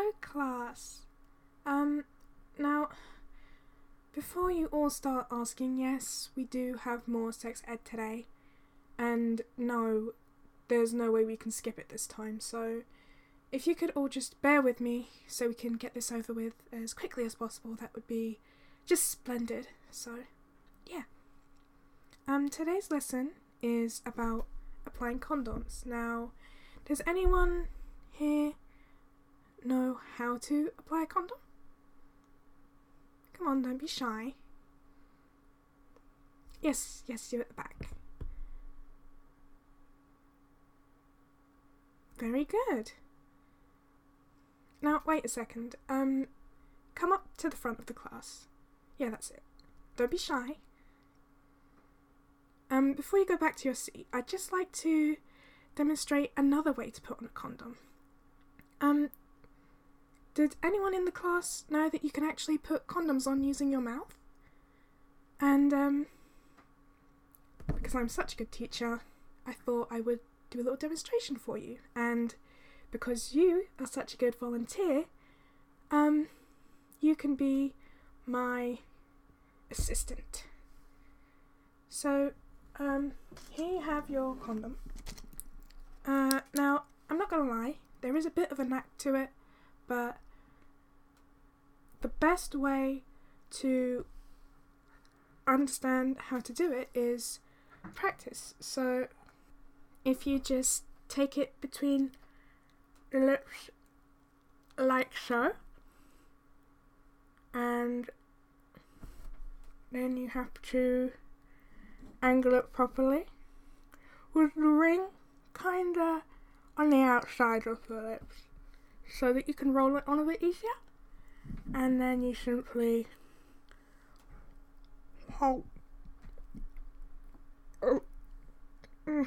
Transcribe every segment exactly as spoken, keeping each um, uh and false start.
Hello, class. Um, now, before you all start asking, yes, we do have more sex ed today. And no, there's no way we can skip it this time. So, if you could all just bear with me so we can get this over with as quickly as possible, that would be just splendid. So, yeah. Um, today's lesson is about applying condoms. Now, does anyone here know how to apply a condom? Come on, don't be shy. Yes, yes, you at the back. Very good. Now, wait a second. Um, come up to the front of the class. Yeah, that's it. Don't be shy. Um, before you go back to your seat, I'd just like to demonstrate another way to put on a condom. Um, did anyone in the class know that you can actually put condoms on using your mouth? And, um, because I'm such a good teacher, I thought I would do a little demonstration for you. And because you are such a good volunteer, um, you can be my assistant. So, um, here you have your condom. Uh, now, I'm not gonna lie, there is a bit of a knack to it, but the best way to understand how to do it is practice. So, if you just take it between the lips like so, and then you have to angle it properly with the ring kinda on the outside of the lips so that you can roll it on a bit easier, and then you simply hold. Oh. There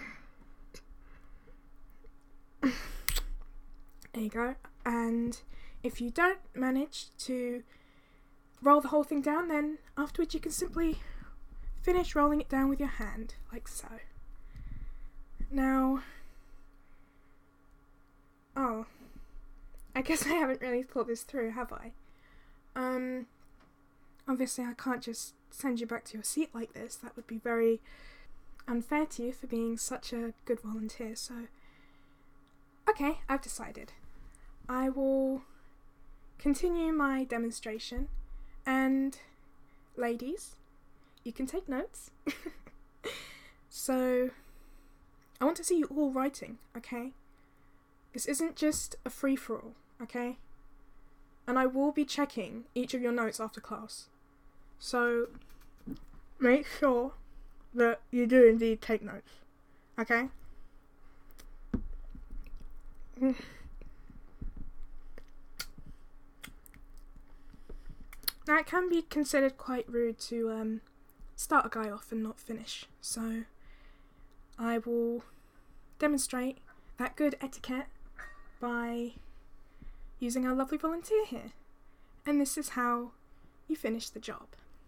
you go. And if you don't manage to roll the whole thing down, then afterwards you can simply finish rolling it down with your hand, like so. Now, oh, I guess I haven't really thought this through, have I? Um, obviously I can't just send you back to your seat like this. That would be very unfair to you for being such a good volunteer, so okay, I've decided. I will continue my demonstration, and ladies, you can take notes. So, I want to see you all writing, okay? This isn't just a free-for-all, okay? And I will be checking each of your notes after class. So, make sure that you do indeed take notes, okay? Now, it can be considered quite rude to um, start a guy off and not finish, so I will demonstrate that good etiquette by using our lovely volunteer here. And this is how you finish the job.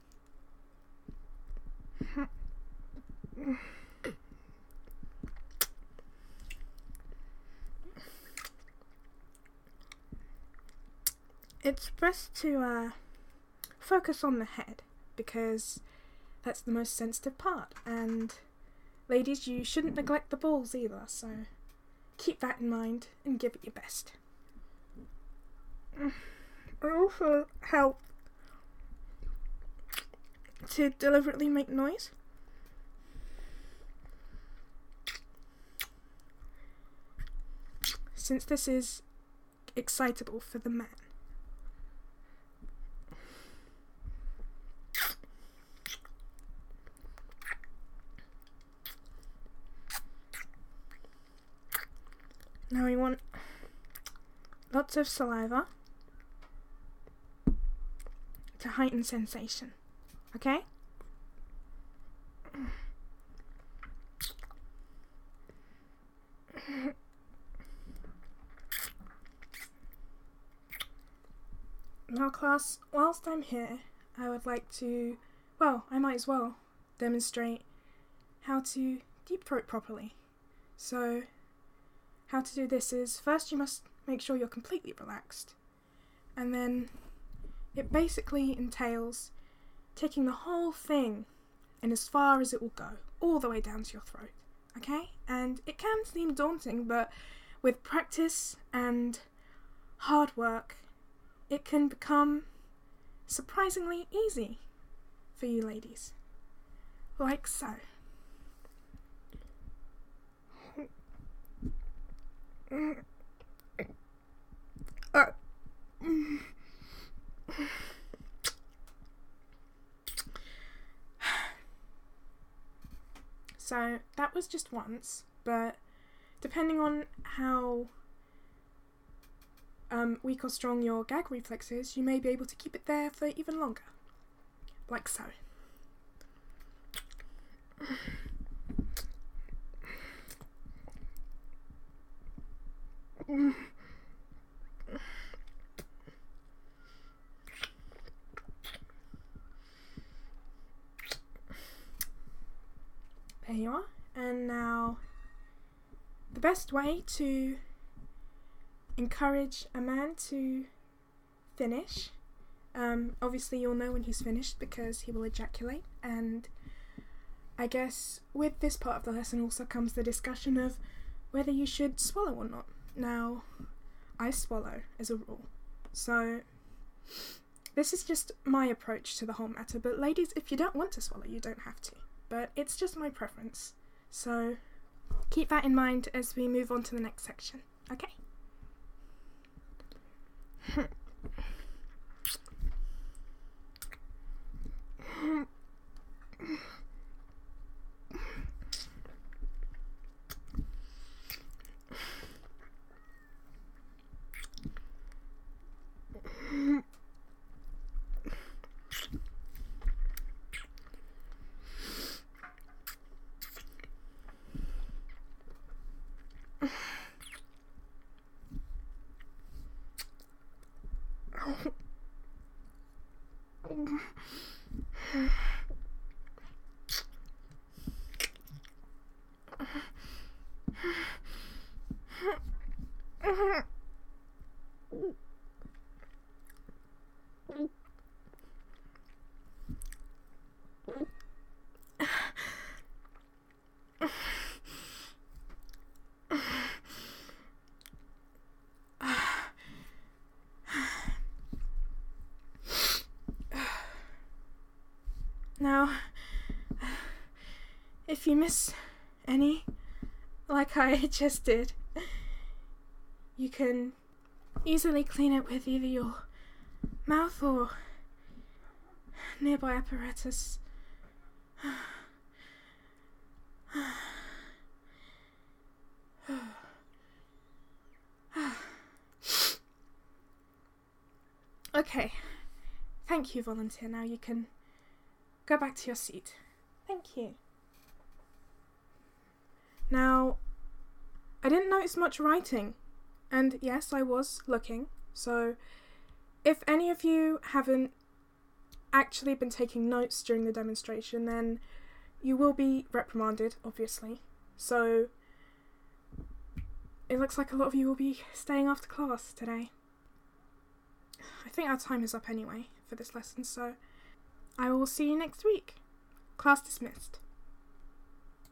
It's best to uh, focus on the head, because that's the most sensitive part, and ladies, you shouldn't neglect the balls either, so keep that in mind and give it your best. It also helps to deliberately make noise. Since this is excitable for the man. Now we want lots of saliva to heighten sensation, okay? Now class, whilst I'm here, I would like to, well, I might as well demonstrate how to deep throat properly. So, how to do this is, first you must make sure you're completely relaxed, and then it basically entails taking the whole thing and as far as it will go, all the way down to your throat, okay? And it can seem daunting, but with practice and hard work, it can become surprisingly easy for you ladies, like so. Uh. So that was just once, but depending on how um, weak or strong your gag reflex is, you may be able to keep it there for even longer, like so. There you are. And now, the best way to encourage a man to finish, um, obviously you'll know when he's finished because he will ejaculate, and I guess with this part of the lesson also comes the discussion of whether you should swallow or not. Now, I swallow as a rule, so this is just my approach to the whole matter, but ladies, if you don't want to swallow, you don't have to. But it's just my preference, so keep that in mind as we move on to the next section, okay? Now, if you miss any, like I just did, you can easily clean it with either your mouth or nearby apparatus. Okay, thank you, volunteer. Now you can go back to your seat. Thank you. Now, I didn't notice much writing, and yes, I was looking, so if any of you haven't actually been taking notes during the demonstration, then you will be reprimanded, obviously. So, it looks like a lot of you will be staying after class today. I think our time is up anyway for this lesson, so I will see you next week. Class dismissed.